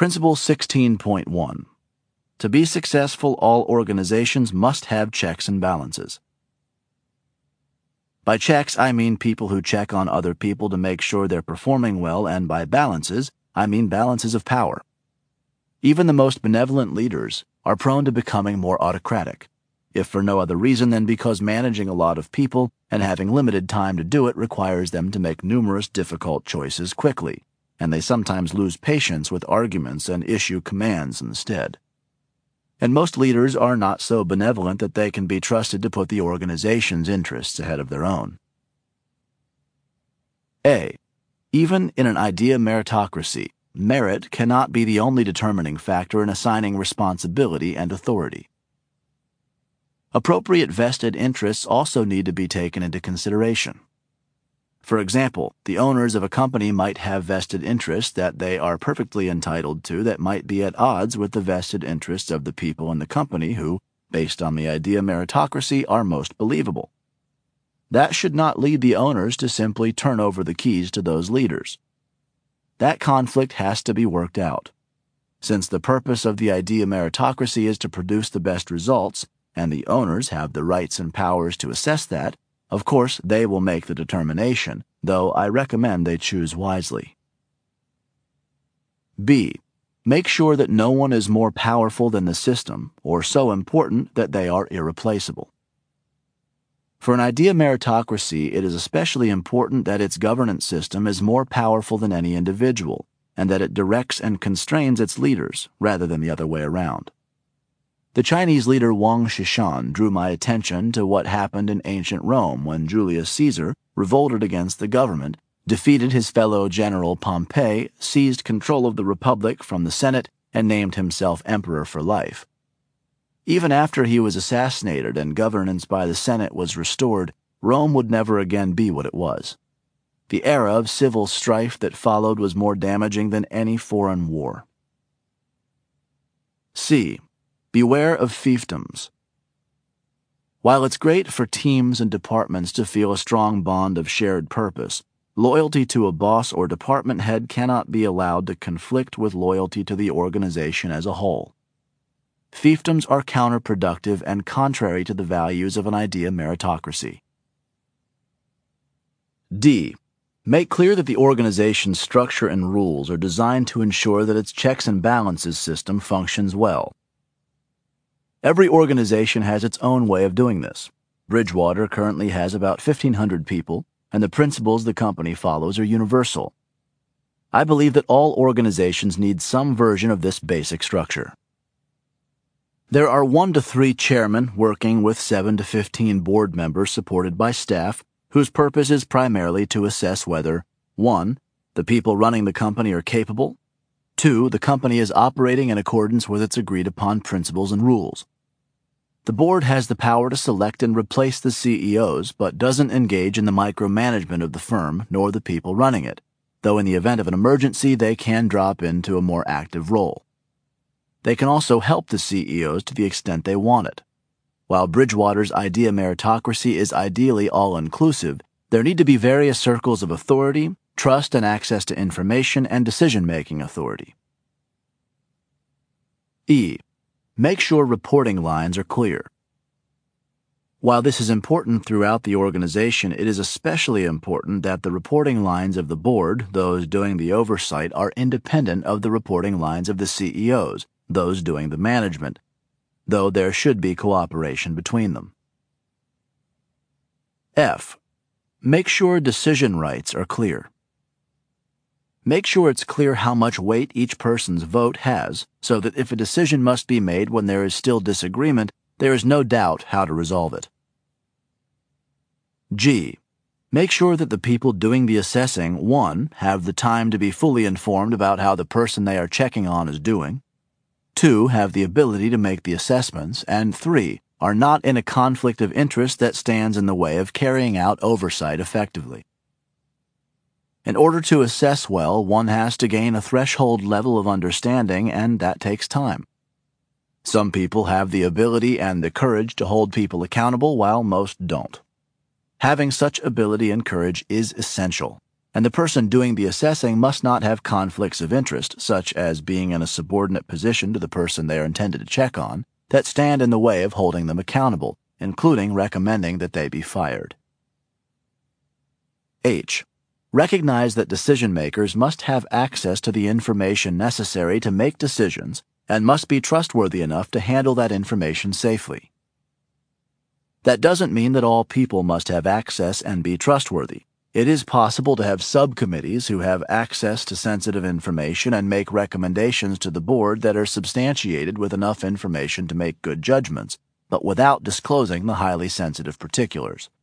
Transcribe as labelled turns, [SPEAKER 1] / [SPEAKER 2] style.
[SPEAKER 1] Principle 16.1. To be successful, all organizations must have checks and balances. By checks, I mean people who check on other people to make sure they're performing well, and by balances, I mean balances of power. Even the most benevolent leaders are prone to becoming more autocratic, if for no other reason than because managing a lot of people and having limited time to do it requires them to make numerous difficult choices quickly, and they sometimes lose patience with arguments and issue commands instead. And most leaders are not so benevolent that they can be trusted to put the organization's interests ahead of their own. A. Even in an idea meritocracy, merit cannot be the only determining factor in assigning responsibility and authority. Appropriate vested interests also need to be taken into consideration. For example, the owners of a company might have vested interests that they are perfectly entitled to that might be at odds with the vested interests of the people in the company who, based on the idea meritocracy, are most believable. That should not lead the owners to simply turn over the keys to those leaders. That conflict has to be worked out. Since the purpose of the idea meritocracy is to produce the best results, and the owners have the rights and powers to assess that, of course, they will make the determination, though I recommend they choose wisely. B. Make sure that no one is more powerful than the system or so important that they are irreplaceable. For an idea meritocracy, it is especially important that its governance system is more powerful than any individual, and that it directs and constrains its leaders rather than the other way around. The Chinese leader Wang Shishan drew my attention to what happened in ancient Rome when Julius Caesar revolted against the government, defeated his fellow general Pompey, seized control of the republic from the Senate, and named himself emperor for life. Even after he was assassinated and governance by the Senate was restored, Rome would never again be what it was. The era of civil strife that followed was more damaging than any foreign war. C. Beware of fiefdoms. While it's great for teams and departments to feel a strong bond of shared purpose, loyalty to a boss or department head cannot be allowed to conflict with loyalty to the organization as a whole. Fiefdoms are counterproductive and contrary to the values of an idea meritocracy. D. Make clear that the organization's structure and rules are designed to ensure that its checks and balances system functions well. Every organization has its own way of doing this. Bridgewater currently has about 1,500 people, and the principles the company follows are universal. I believe that all organizations need some version of this basic structure. There are 1 to 3 chairmen working with 7 to 15 board members supported by staff, whose purpose is primarily to assess whether 1. The people running the company are capable, 2. The company is operating in accordance with its agreed-upon principles and rules. The board has the power to select and replace the CEOs, but doesn't engage in the micromanagement of the firm nor the people running it, though in the event of an emergency they can drop into a more active role. They can also help the CEOs to the extent they want it. While Bridgewater's idea meritocracy is ideally all-inclusive, there need to be various circles of authority, trust and access to information, and decision-making authority. E. Make sure reporting lines are clear. While this is important throughout the organization, it is especially important that the reporting lines of the board, those doing the oversight, are independent of the reporting lines of the CEOs, those doing the management, though there should be cooperation between them. F. Make sure decision rights are clear. Make sure it's clear how much weight each person's vote has, so that if a decision must be made when there is still disagreement, there is no doubt how to resolve it. G. Make sure that the people doing the assessing, 1. Have the time to be fully informed about how the person they are checking on is doing, 2. Have the ability to make the assessments, and 3. Are not in a conflict of interest that stands in the way of carrying out oversight effectively. In order to assess well, one has to gain a threshold level of understanding, and that takes time. Some people have the ability and the courage to hold people accountable, while most don't. Having such ability and courage is essential. and the person doing the assessing must not have conflicts of interest, such as being in a subordinate position to the person they are intended to check on, that stand in the way of holding them accountable, including recommending that they be fired. H. Recognize that decision-makers must have access to the information necessary to make decisions and must be trustworthy enough to handle that information safely. That doesn't mean that all people must have access and be trustworthy. It is possible to have subcommittees who have access to sensitive information and make recommendations to the board that are substantiated with enough information to make good judgments, but without disclosing the highly sensitive particulars.